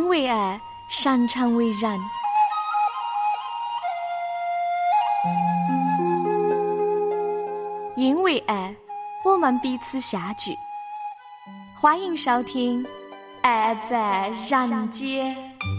为爱，擅长为人。因为爱，我们彼此相聚。欢迎收听《爱在人间》。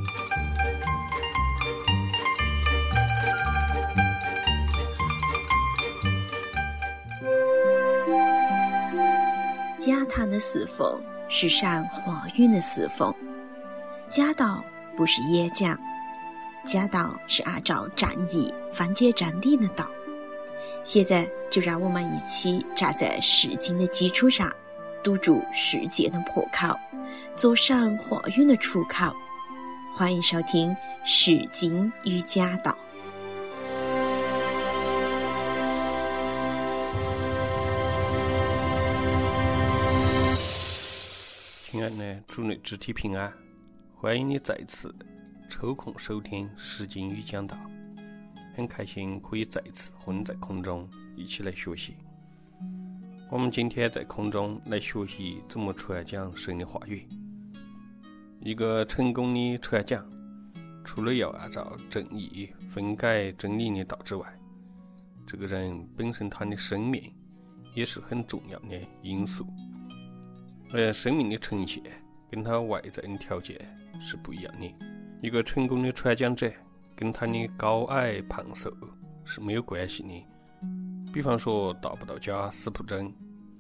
家堂的侍奉是上华运的侍奉。家道不是演讲，家道是按照正义分解真理的道。现在就让我们一起站在释经的基础上，堵住世界的破口，做上华运的出口。欢迎收听释经与家道。 亲爱的主内肢体平安，欢迎你再次抽空收听释经与讲道，很开心可以再次和你在空中一起来学习。我们今天在空中来学习怎么传讲神的话语。一个成功的传讲，除了要按照正义分解真理的道之外，这个人本身他的生命也是很重要的因素。生命的呈现跟他外在的条件是不一样的。一个成功的传讲者跟他的高矮胖瘦是没有关系的。比方说道不道家司布真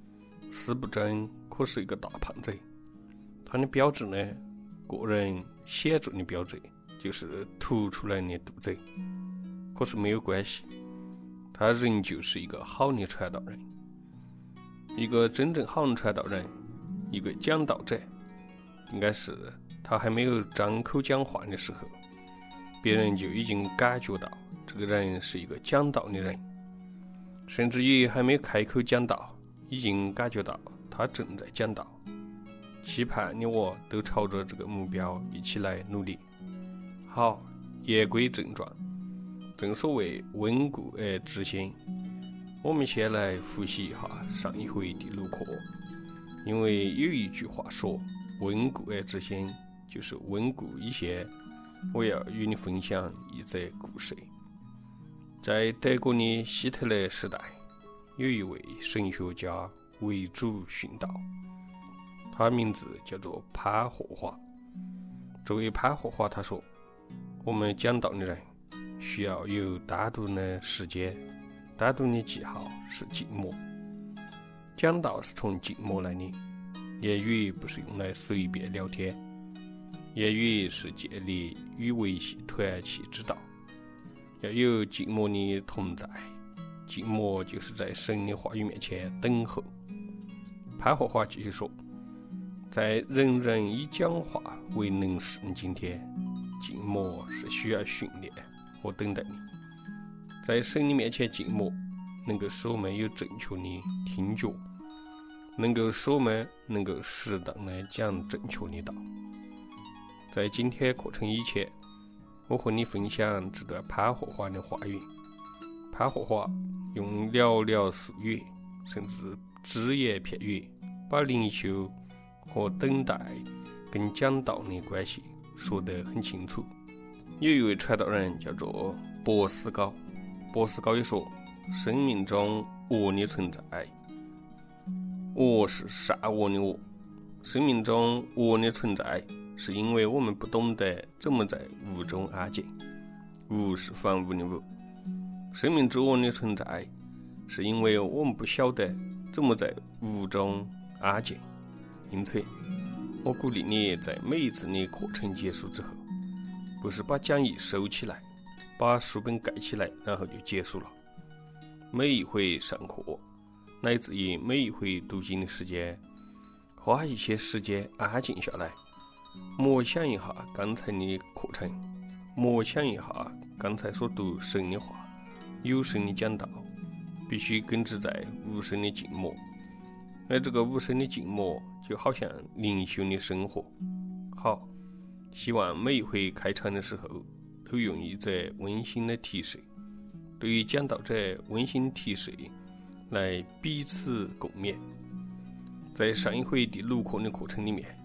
可是一个大胖子，他的标志呢，个人显著的标志就是凸出来的肚子，可是没有关系，他仍旧是一个好的传道人。一个真正好的传道人，一个讲道者，应该是他还没有张口讲话的时候，别人就已经感觉到这个人是一个讲道的人，甚至于还没开口讲道，已经感觉到他正在讲道。期盼你我都朝着这个目标一起来努力。好，言归正传，正所谓温故而知新，我们先来复习一下上一回第6课。因为有一句话说，温故而知新，就是温故以前，我要与你分享一则故事。在德国的希特勒时代，有一位神学家为主殉道，他名字叫做潘霍华。这位潘霍华他说，我们讲道的人需要有单独的时间，单独的记号是静默。讲道是从静默来的，言语不是用来随便聊天，言语是建立与维系团契之道，要有静默的同在。静默就是在神的话语面前等候。潘霍华继续说，在人人以讲话为能事的今天，静默是需要训练和等待的。在神的面前静默，能够使我们有正确的听觉，能够使我们能够适当的讲正确的道。在今天课程以前，我和你分享这段潘霍华的话语。潘霍华用寥寥数语，甚至只言片语，把灵修和等待跟讲道的关系说得很清楚。有一位传道人叫做博斯高，博斯高也说，生命中我的存在，我是善我的我，生命中我的存在是因为我们不懂得怎么在无中安静，无是凡物的物。生命之我的存在是因为我们不晓得怎么在无中安静。因此我鼓励你在每一次的课程结束之后，不是把讲义收起来，把书本盖起来然后就结束了。每一回上课乃至于每一回读经的时间，花一些时间安静下来，默想一下刚才的课程，默想一下刚才所读神的话，有声的讲道必须根植在无声的静默。而这个无声的静默就好像灵修的生活。好，希望每一回开场的时候都用一则温馨的提示，对于讲道者温馨提示来彼此共勉。在上一回第6课的课程里面，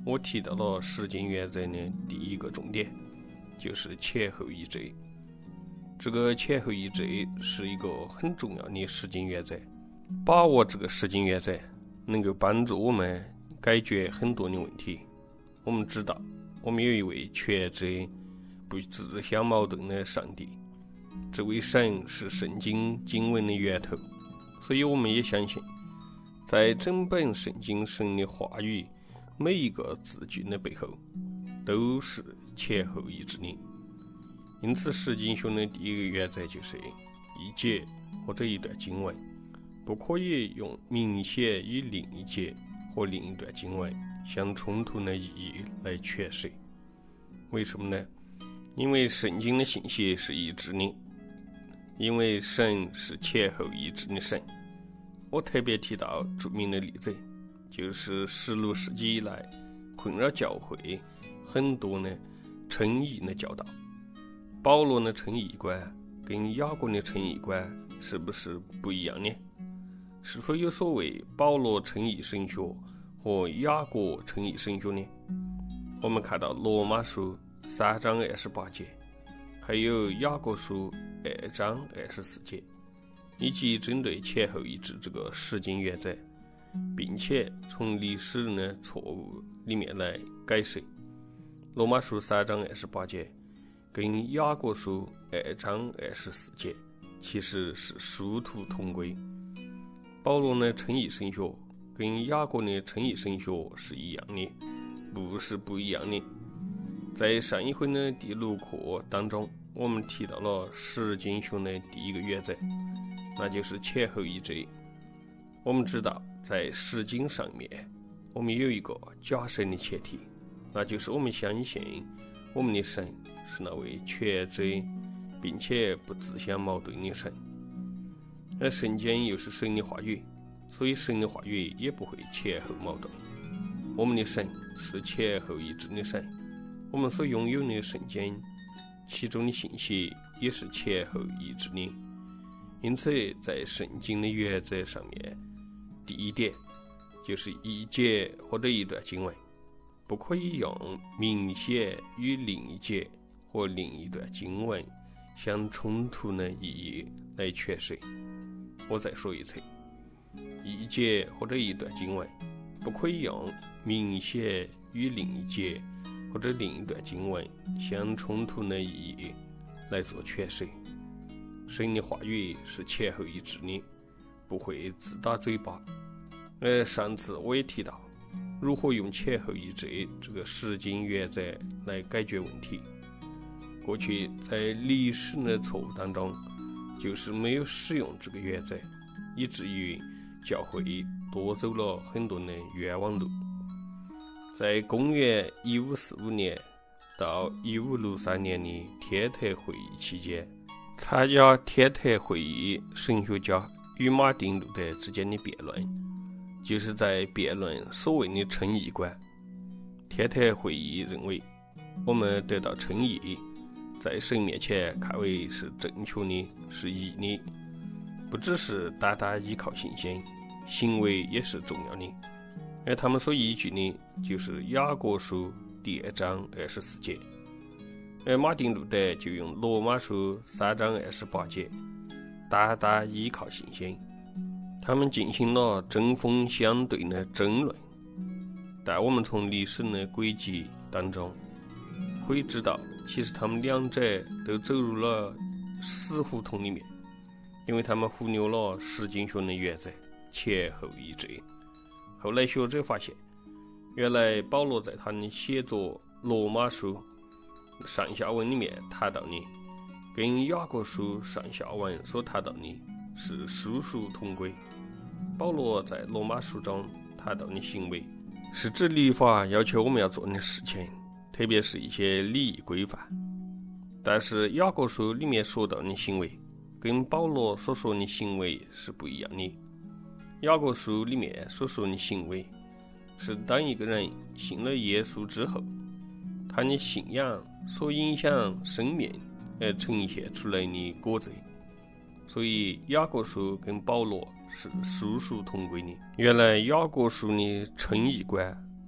我提到了实践原则的第一个重点，就是前后一致。这个前后一致是一个很重要的实践原则，把握这个实践原则能够帮助我们解决很多的问题。我们知道，我们有一位全知不自相矛盾的上帝，这位神是圣经经文的源头，所以我们也相信，在整本圣经神的话语每一个字句的背后都是前后一致的。因此释经学的第一个原则就是一节或者一段经文不可以用明显与另一节或另一段经文相冲突的意义来诠释。为什么呢？因为圣经的信息是一致的，因为神是前后一致的神。我特别提到著名的例子，就是16世纪以来困扰教会很多的称义的教导。保罗的称义观跟雅各的称义观是不是不一样呢？是否有所谓保罗称义神学和雅各称义神学呢？我们看到罗马书3章28节，还有雅各书2章24节，以及针对前后一致这个实践原则，并且从历史人的错误里面来解释。罗马书3章28节跟雅各书2章24节其实是殊途同归。保罗的称义神学跟雅各的称义神学是一样的，不是不一样的。在上一回的第6课当中，我们提到了实践学的第一个原则，那就是前后一致。我们知道，在实经上面，我们有一个假设的前提，那就是我们相信我们的神是那位全知并且不自相矛盾的神。而圣经又是神的话语，所以神的话语也不会前后矛盾。我们的神是前后一致的神，我们所拥有的圣经其中的信息也是前后一致的。因此在圣经的原则上面，第一点就是一节或者一段经文不可以用明显与另一节或另一段经文相冲突的意义来诠释。我再说一次，一节或者一段经文不可以用明显与另一节或者另一段经文相冲突的意义来做诠释。神的话语是前后一致的，不会自打嘴巴。上次我也提到如何用前后一致这个实践原则来解决问题。过去在历史的错误当中，就是没有使用这个原则，以至于教会多走了很多的冤枉路。在公元1545年到1563年的天特会议期间，参加天特会议神学家与马丁路德之间的辩论，就是在辩论所谓的称义观。天特会议认为，我们得到称义，在神面前看为是正确的，是义的，不只是单单依靠信心，行为也是重要的。而他们所依据的就是雅各书第2章24节，而马丁路德就用罗马书3章28节，单单依靠信心。他们进行了针锋相对的争论，但我们从历史的轨迹当中可以知道，其实他们两者都走入了死胡同里面，因为他们忽略了实经学的原则前后一致。后来学者发现，原来保罗在他的写作罗马书上下文里面谈到的，跟雅各书上下文所谈到的是殊属同归。保罗在罗马书中谈到的行为，是指律法要求我们要做的事情，特别是一些礼仪规范。但是雅各书里面说到的行为，跟保罗所说的行为是不一样的。雅各书里面所说的行为，是当一个人信了耶稣之后，他的信仰所影响生命而呈现出来的果子。所以雅各书跟保罗是殊属同归的。原来雅各书的称义观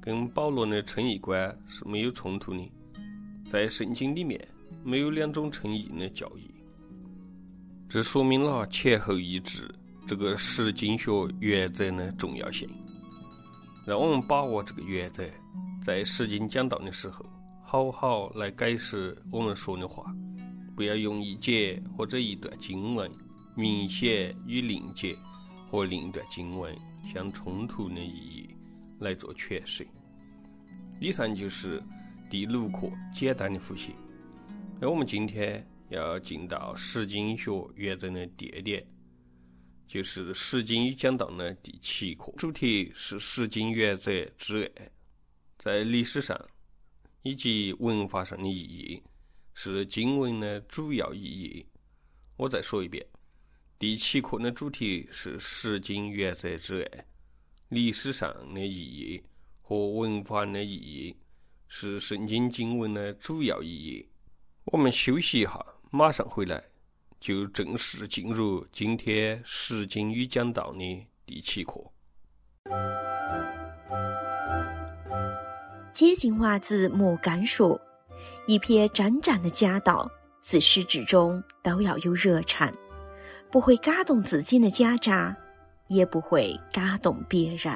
跟保罗的称义观是没有冲突的，在圣经里面没有两种称义的教义，这说明了前后一致这个实经学原则的重要性。让我们把握这个原则，在实经讲道的时候好好来解释我们说的话，不要用一节或者一段经文明显与另一节或另一段经文相冲突的意义来做诠释。以上就是第6课简单的复习。而我们今天要进到实经学原则的第2点，就是实经与讲道的第7课，主题是实经原则之2，在历史上以及文化上的意义，是经文的主要意义。我再说一遍，第7课的主题是实经原则之2，历史上的意义和文化的意义，是圣经经文的主要意义。我们休息一下，马上回来，就正式进入今天实经与讲道的第7课。 接近娃子莫干说，一篇沾沾的假道，自始至终都要有热忱，不会感动自己的假渣，也不会感动别人。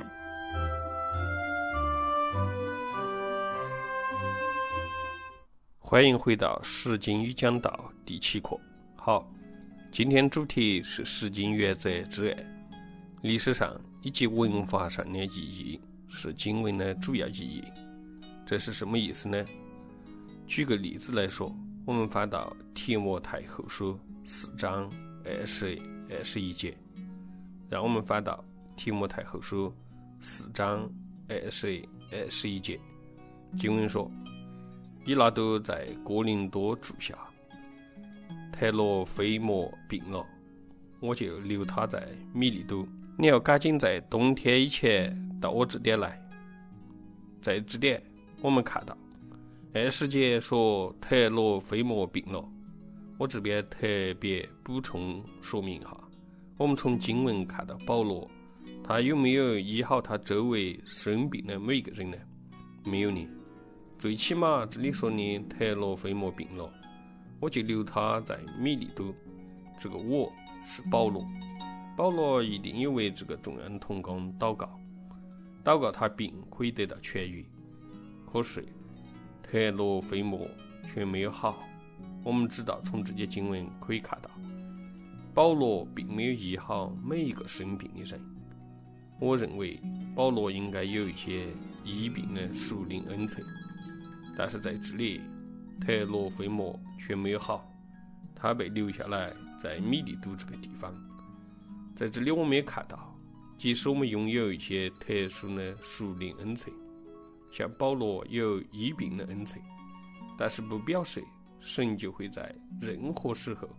欢迎回到实经与讲道第7课。好，今天主题是实经原则之2，历史上以及文化上的意义，是经文的主要意义。这是什么意思呢？举个例子来说，我们翻到提摩太后书4章20、21节，让我们翻到提摩太后书4章20、21节，经文说，以拉都在哥林多住下，特罗菲摩病了，我就留他在米利都。你要赶紧在冬天以前到我这点来。在这点我们看到20节说特罗菲摩病了，我这边特别补充说明一下，我们从经文看到保罗他有没有医好他周围生病的每一个人呢？没有呢。最起码这里说你特罗菲摩病了，我就留他在米利都。这个我是保罗，保罗一定有为这个重要的同工祷告他病可以得到痊愈。可是特罗菲摩却没有好。我们知道从这些经文可以看到，保罗并没有医好每一个生病的人。我认为保罗应该有一些医病的属灵恩赐，但是在这里特罗菲摩却没有好，他被留下来在米利都这个地方。在这里我们也看到，即使我们拥有一些特殊的属灵恩赐，像保罗有医病的恩赐，但是不表示神就会在任何时候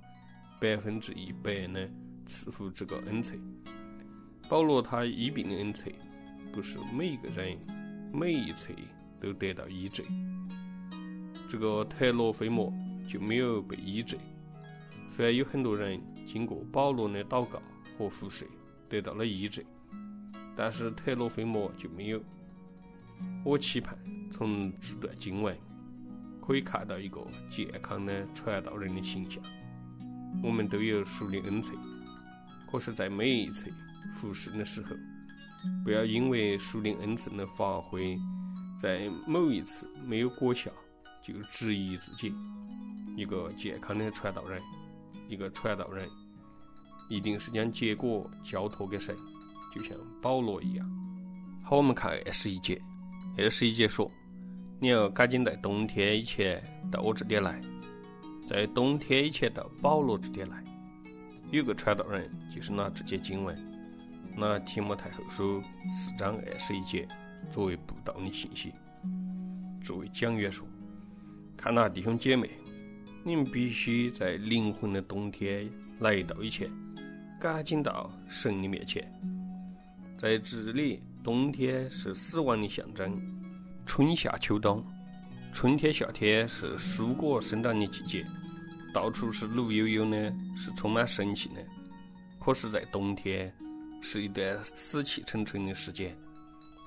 100%的赐福这个恩赐。保罗他医病的恩赐不是每一个人每一次都得到医治，这个特罗菲摩就没有被医治。虽然有很多人经过保罗的祷告和服侍得到了医治，但是特罗菲摩就没有。我期盼从这段经文可以看到一个健康的传道人的形象。我们都有属灵恩赐，可是在每一次服侍的时候，不要因为属灵恩赐的发挥在某一次没有果效就质疑自己。一个健康的传道人，一个传道人一定是将结果交托给神，就像保罗一样。好，我们看21节。21节说，你要赶紧在冬天以前到我这点来。在冬天以前到保罗这点来。有个传道人就是拿这节经文，拿提摩太后书4章21节作为布道的信息。作为讲员说，看哪弟兄姐妹，你们必须在灵魂的冬天来到以前赶紧到神的面前。在这里，冬天是死亡的象征，春夏秋冬，春天夏天是蔬果生长的季节，到处是绿油油的，是充满生气的。可是在冬天是一段死气沉沉的时间，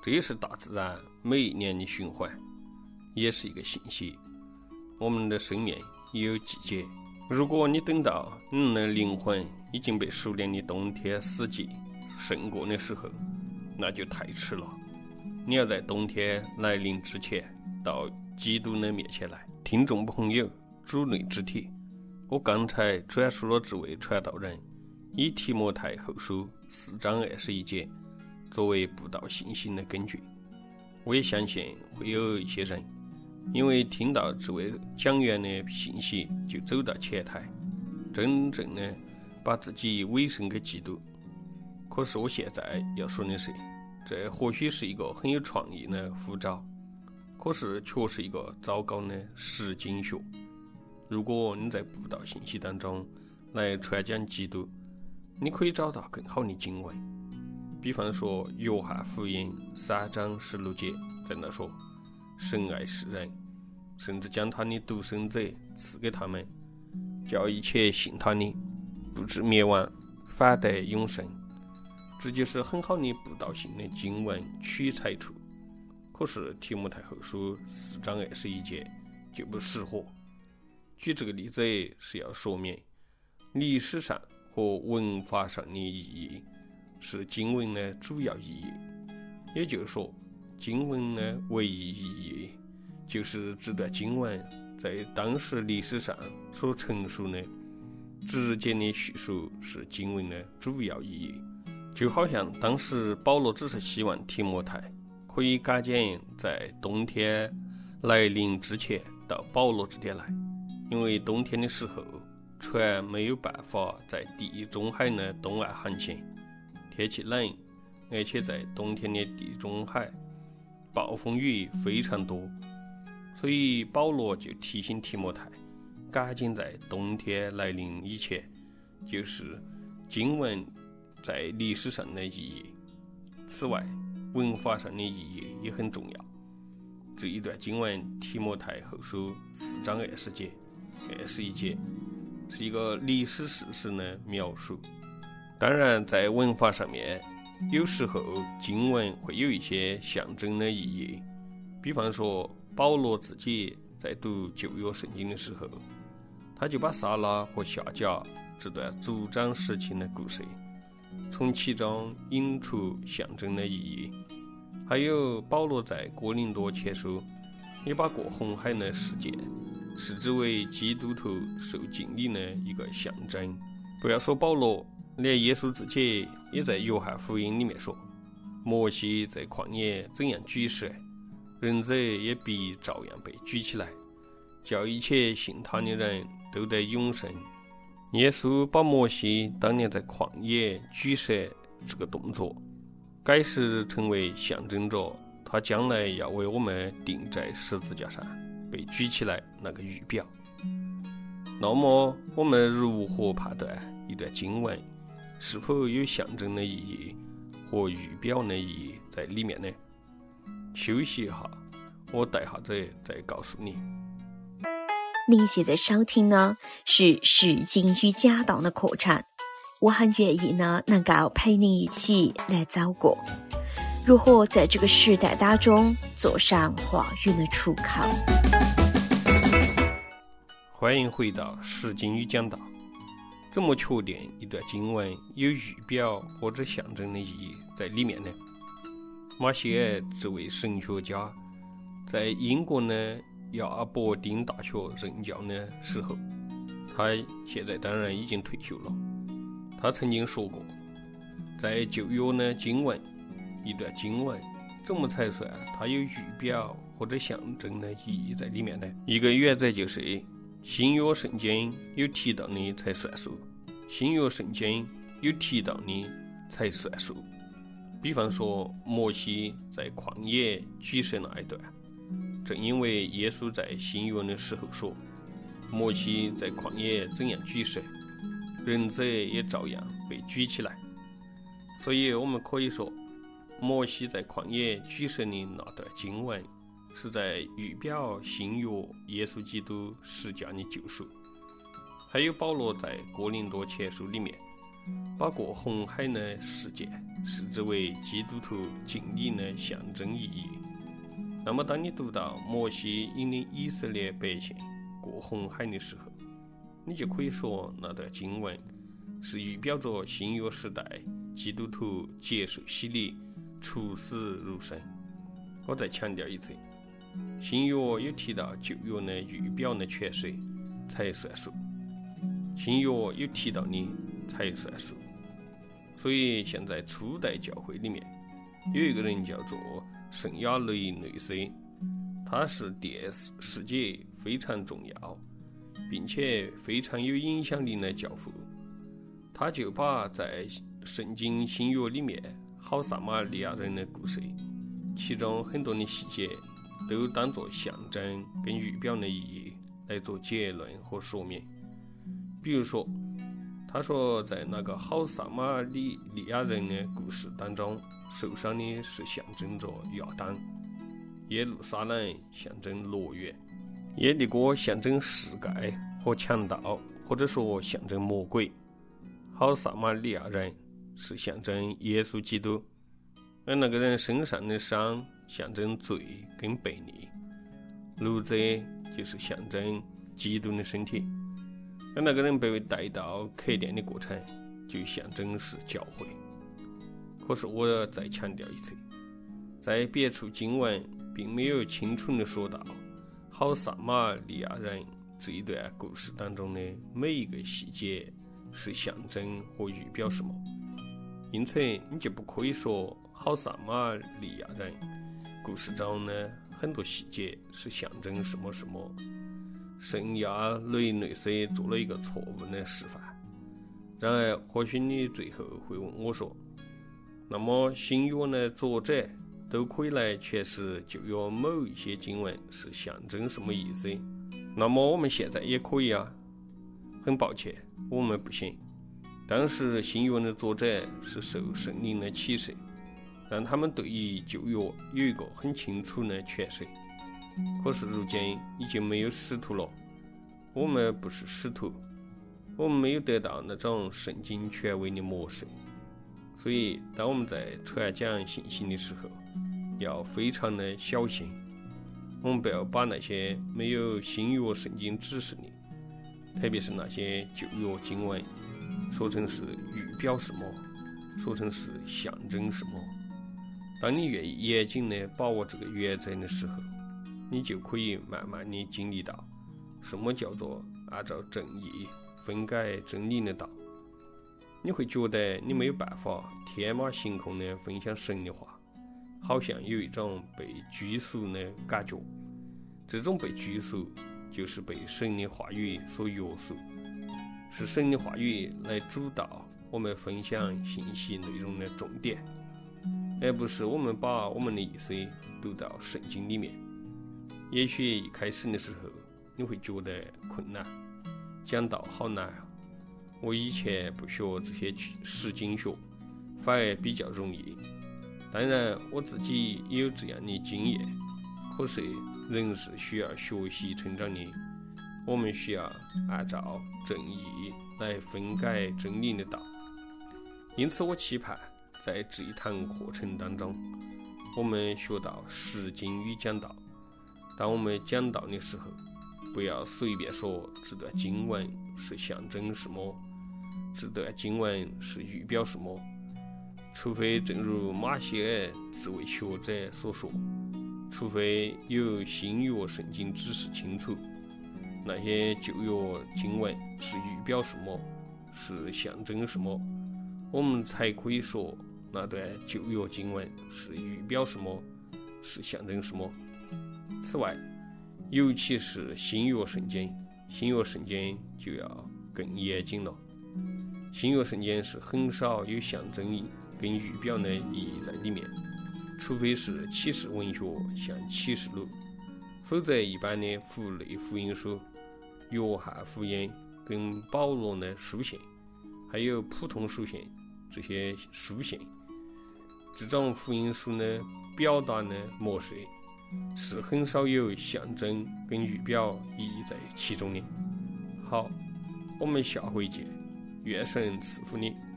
这也是大自然每一年的循环，也是一个信息。我们的生命也有季节，如果你等到你的灵魂已经被熟练的冬天四季胜过的时候，那就太迟了。你要在冬天来临之前到基督的面前来。听众朋友，主内之铁，我刚才转述了这位传道人以提摩太后书4章21节作为布道信心的根据。我也相信会有一些人因为听到这位讲员的信息就走到前台，真正的把自己委身给基督。可是我现在要说的是，这或许是一个很有创意的呼召，可是却是一个糟糕的实经学。如果你在布道信息当中来传讲基督，你可以找到更好的经文，比方说约翰福音3章16节，在那说神爱世人，甚至将他的独生者赐给他们，叫一切信他的不至灭亡，反得永生。这就是很好的布道性的经文取材处。可是提摩太后书4章21节就不适合。举这个例子是要说明历史上和文化上的意义是经文的主要意义，也就是说经文的唯一意义就是这段经文在当时历史上所陈述的直接的叙述是经文的主要意义。就好像当时保罗只是希望提摩太可以赶紧在冬天来临之前到保罗这里来，因为冬天的时候船没有办法在地中海的东岸航行，天气冷，而且在冬天的地中海暴风雨非常多，所以保罗就提醒提摩太赶紧在冬天来临以前，就是经文在历史上的意义。此外，文化上的意义也很重要。这一段经文提摩太后书4章20节、21节是一个历史事实的描述。当然，在文化上面，有时候经文会有一些象征的意义。比方说，保罗自己在读旧约圣经的时候，他就把撒拉和夏甲这段族长时期的故事从其中引出象征的意义。还有保罗在哥林多前书也把过红海的事件视之为基督徒受浸礼的一个象征。不要说保罗，连耶稣自己也在约翰福音里面说，摩西在旷野怎样举蛇，人子也必照样被举起来，叫一切信他的人都得永生。耶稣把摩西当年在旷野举蛇这个动作改时成为象征着他将来要为我们钉在十字架上被举起来那个预表。那么我们如何判断一段经文是否有象征的意义和预表的意义在里面呢？休息一下，我待下子再告诉你。 您现在收听呢是世经与讲道的课程，我很愿意呢能够陪您一起来走过如何在这个时代当中做上话语的出口。 欢迎回到世经与讲道。怎么确定一段经文有预表或者象征的意义在里面呢？马歇尔这位神学家在英国的亚伯丁大学任教的时候，他现在当然已经退休了。他曾经说过，在旧约的经文，一段经文怎么才算它有预表或者象征的意义在里面呢？一个原则就是新约圣经有提到的才算数，新约圣经有提到的才算数。比方说摩西在旷野举蛇那一段，正因为耶稣在新约的时候说，摩西在旷野怎样举蛇，人子也照样被举起来，所以我们可以说摩西在旷野举蛇的那段经文是在预表新约耶稣基督十架的救赎。还有保罗在哥林多前书里面把过红海的事件视之为基督徒敬礼的象征意义。那么当你读到摩西引领以色列百姓过红海的时候，你就可以说那段经文是预表着新约时代基督徒接受洗礼出死入生。我再强调一次，新约有提到旧约的预表的诠释才算数，新约有提到你才算数。所以现在初代教会里面有一个人叫做圣亚雷内斯，他是电世界非常重要并且非常有影响力的教父。他就把在圣经新约里面好撒玛利亚人的故事，其中很多的细节都当作象征跟预表的意义来做结论和说明。比如说，他说在那个好撒玛利亚人的故事当中，受伤的是象征着亚当，耶路撒冷象征乐园，耶利哥象征世界和强盗，或者说象征魔鬼。好撒玛利亚人是象征耶稣基督，而那个人身上的伤象征罪跟悖逆，路者就是象征基督的身体，而那个人被带到客店的过程就象征是教会。可是我再强调一次，在别处经文并没有清楚地说到好撒玛利亚人这一段故事当中的每一个细节是象征和预表什么，因此你就不可以说好撒玛利亚人故事中呢很多细节是象征什么什么。圣亚雷内斯做了一个错误的示范。然而或许你最后会问我说，那么新约的作者都可以来诠释旧约某一些经文是象征什么意思，那么我们现在也可以啊。很抱歉，我们不行。当时新约的作者是受圣灵的启示，让他们对于旧约有一个很清楚的诠释。可是如今已经没有使徒了，我们不是使徒，我们没有得到那种圣经权威的模式，所以当我们在传讲信息的时候要非常的小心。我们不要把那些没有新约圣经指示的，特别是那些旧约经文说成是预表什么，说成是象征什么。当你愿意严谨地把握这个原则的时候，你就可以慢慢地经历到什么叫做按照正义分改真理的道。你会觉得你没有办法天马行空地分享神的话，好像有一种被拘束的感觉。这种被拘束就是被神的话语所约束，是神的话语来主导我们分享信息内容的重点，而不是我们把我们的意思读到圣经里面。也许一开始的时候你会觉得困难，讲道好难啊。我以前不学这些实经学，反而比较容易。当然我自己也有这样的经验，可是人是需要学习成长的，我们需要按照正义来分改真理的道。因此我期盼在这一堂课程当中，我们学到实经与讲道。当我们讲道的时候，不要随便说这段经文是象征什么，这段经文是预表什么，除非正如马歇尔这位学者所说，除非有新约圣经指示清楚那些旧约经文是预表什么，是象征什么，我们才可以说那段旧约经文是预表什么，是象征什么。此外，尤其是新约圣经就要更严谨了。新约圣经是很少有象征跟预表的意义在里面，除非是启示文学像启示录，否则一般的符类福音书、约翰福音跟保罗的书信，还有普通书信，这些书信这种福音书的表达的模式是很少有象征跟预表意义在其中的。好，我们下回见，愿神赐福你。